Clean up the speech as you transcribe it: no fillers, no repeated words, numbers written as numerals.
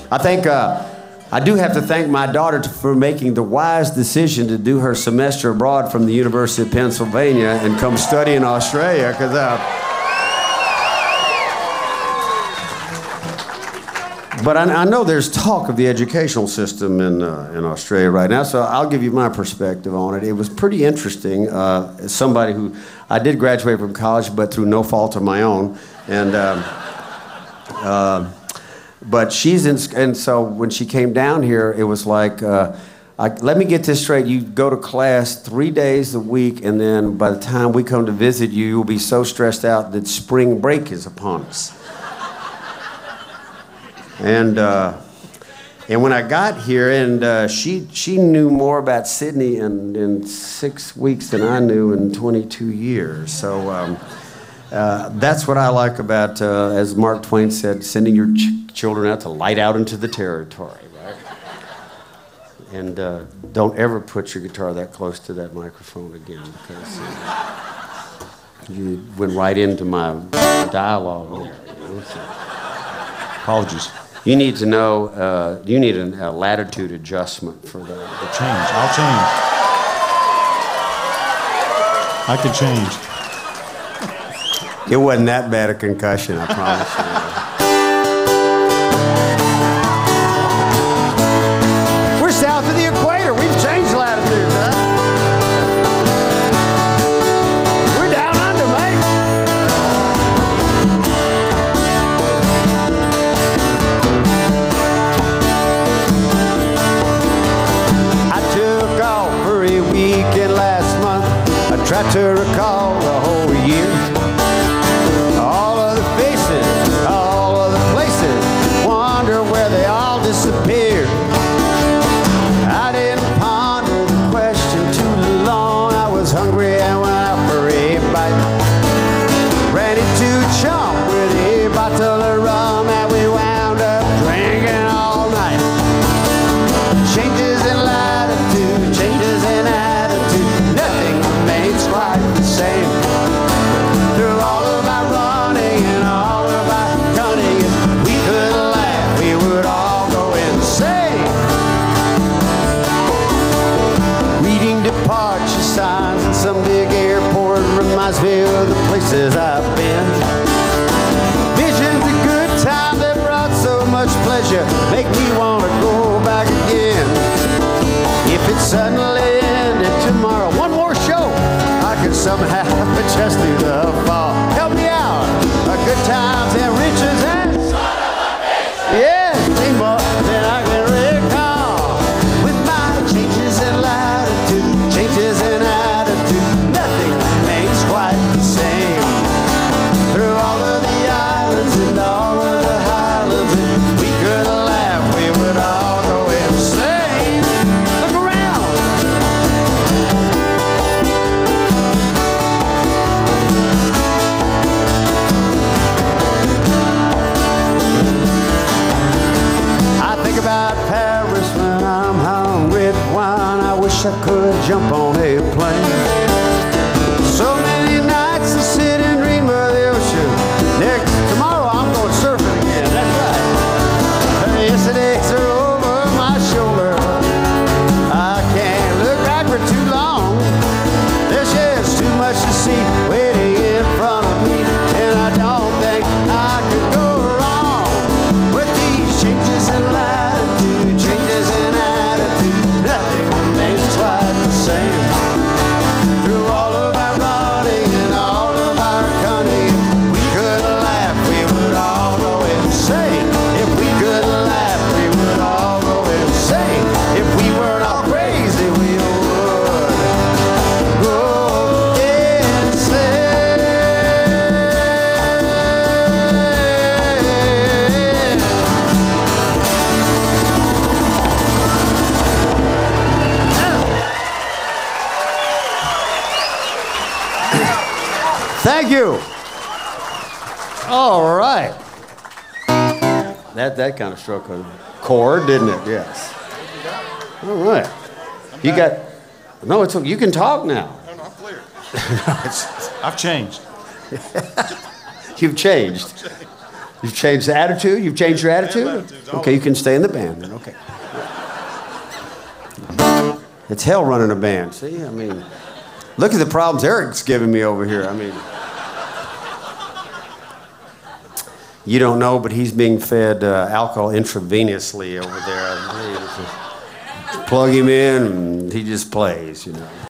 I think I do have to thank my daughter for making the wise decision to do her semester abroad from the University of Pennsylvania and come study in Australia, because but I know there's talk of the educational system in Australia right now, so I'll give you my perspective on it. It was pretty interesting. As somebody who, I did graduate from college, but through no fault of my own, and but she's in, and so when she came down here, it was like, let me get this straight. You go to class 3 days a week, and then by the time we come to visit you, you'll be so stressed out that spring break is upon us. And when I got here, and she knew more about Sydney in 6 weeks than I knew in 22 years. So that's what I like about, as Mark Twain said, sending your children out to light out into the territory, right? And don't ever put your guitar that close to that microphone again, because you went right into my dialogue there. You know, so. Apologies. You need to know, you need a latitude adjustment for the change. I'll change. I can change. It wasn't that bad a concussion, I promise you. We're south of the equator. We've changed latitude, huh? We're down under, mate. I took off for a weekend last month. I tried to recall the whole year. Disappeared. I didn't ponder the question too long. I was hungry and went out for a bite. Ran into chump with a bottle of rum, and we wound up drinking all night. Changes in latitude, changes in attitude, nothing remains quite the same. Through all of my running and all of my gunning, if we could laugh, we would all departure signs in some big airport reminds me of the places I've been. Visions of good time that brought so much pleasure make me want to go back again. If it suddenly ended tomorrow, one more show, I could somehow adjust through the fall. Help me out. Good times and riches and yeah, ain't more than I can recall. With my changes in latitude, changes in attitude, nothing remains quite the same. Through all of the islands and all of the highlands, if we could laugh, we would all go insane. Look around. I think about Paris when I'm hung with wine. I wish I could jump on a plane. So many nights to sit and dream of the ocean. Tomorrow I'm going surfing again, that's right. Yesterday's are over my shoulder. I can't look back for too long. There's just too much to see waiting in front of me, and I don't think I could go wrong with these changes in latitude, changes in attitude. Nothing remains quite the same. Through all of our running and all of our cunning, if we could laugh, we would all go insane. If we could laugh, we would all go insane. If we weren't all crazy, we would go insane. Thank you. All right. That kind of struck a chord, didn't it? Yes. All right. You got. No, it's okay. You can talk now. No, I'm clear. I've changed. You've changed. You've changed the attitude? You've changed your attitude? Okay, you can stay in the band then, okay. It's hell running a band, see? I mean, look at the problems Eric's giving me over here. I mean, you don't know, but he's being fed alcohol intravenously over there. Plug him in, and he just plays, you know.